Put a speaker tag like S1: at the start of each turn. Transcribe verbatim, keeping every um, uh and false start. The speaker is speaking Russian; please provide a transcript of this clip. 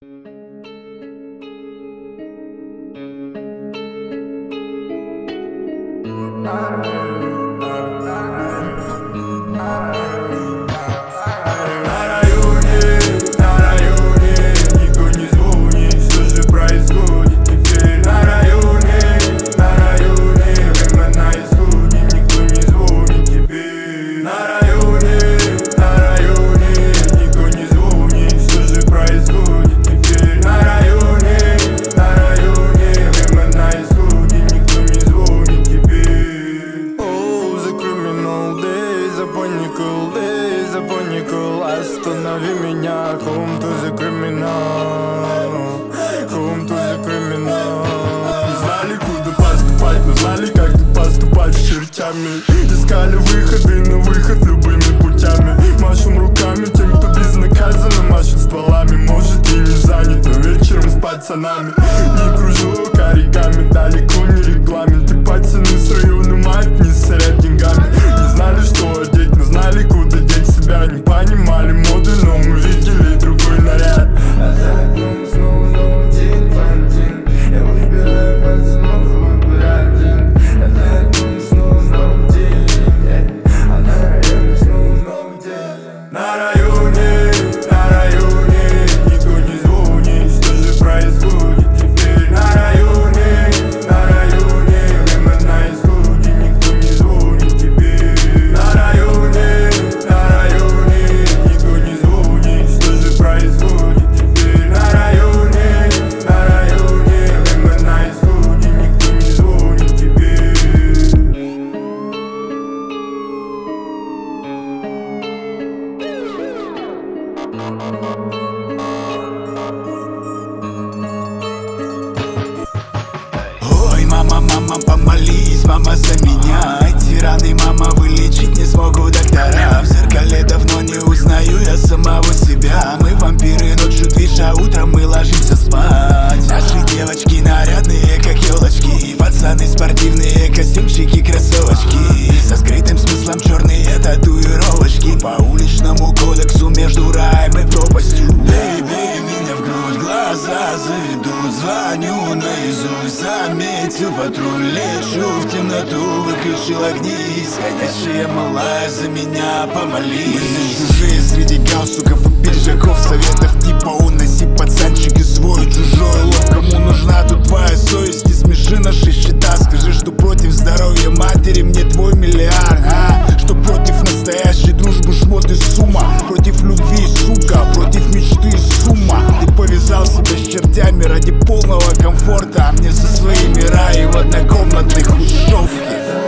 S1: Останови меня, home to the criminal, home to the criminal. Не знали, куда поступать, но знали, как поступать с чертями. Искали выходы на выход любыми путями. Машем руками тем, кто безнаказанно машет стволами. Может и не занят, но вечером с пацанами. Не кружу коряками, далеко не регламент. И пацаны с района мать не сорят деньгами. Не знали, что одеть, но знали, куда деть себя. Не понимали моды, но мы видели другой наряд. А за окном снова новый день, блондин. Я выбираю пацанов, выбираю один. А за окном снова новый день. А на районе снова новый день. На районе, на районе никто не звонит. Что же происходит теперь? На районе, на районе время на исходе. Никто не звонит теперь. На районе, на районе никто не звонит. Что же происходит теперь? На районе, на районе время на исходе. Никто не звонит теперь.
S2: Ой, мама, мама, помолись, мама, за меня. Эти раны, мама, вылечить не смогут доктора. В зеркале давно не узнаю я самого себя. Мы вампиры ночью движа, утром мы ложимся спать. Наши девочки нарядные, как елочки. И пацаны спортивные, костюмчики, кроссовочки. Со скрытым смыслом черные татуировочки. По уличному кодексу между раем и пропастью. Бей, бей меня в грудь, глаза заведут. Звоню наизусть, заметил патруль. Лечу в темноту, выключил огни. Сходящая малая, за меня помолись. Мы здесь чужие среди галстуков и пиджаков. Советов типа уноси, пацанчики, свой чужой лов. Кому нужна тут твоя совесть? Не смеши наши счета. Скажи, что против здоровья матери мне твой миллиард, а? Что против настоящей дружбы шмот и сумма. Против любви, сука, против мечты с ума. Ты повязал себя с чертями ради полного комфорта, а мне со своими раи в однокомнатной хрущевке.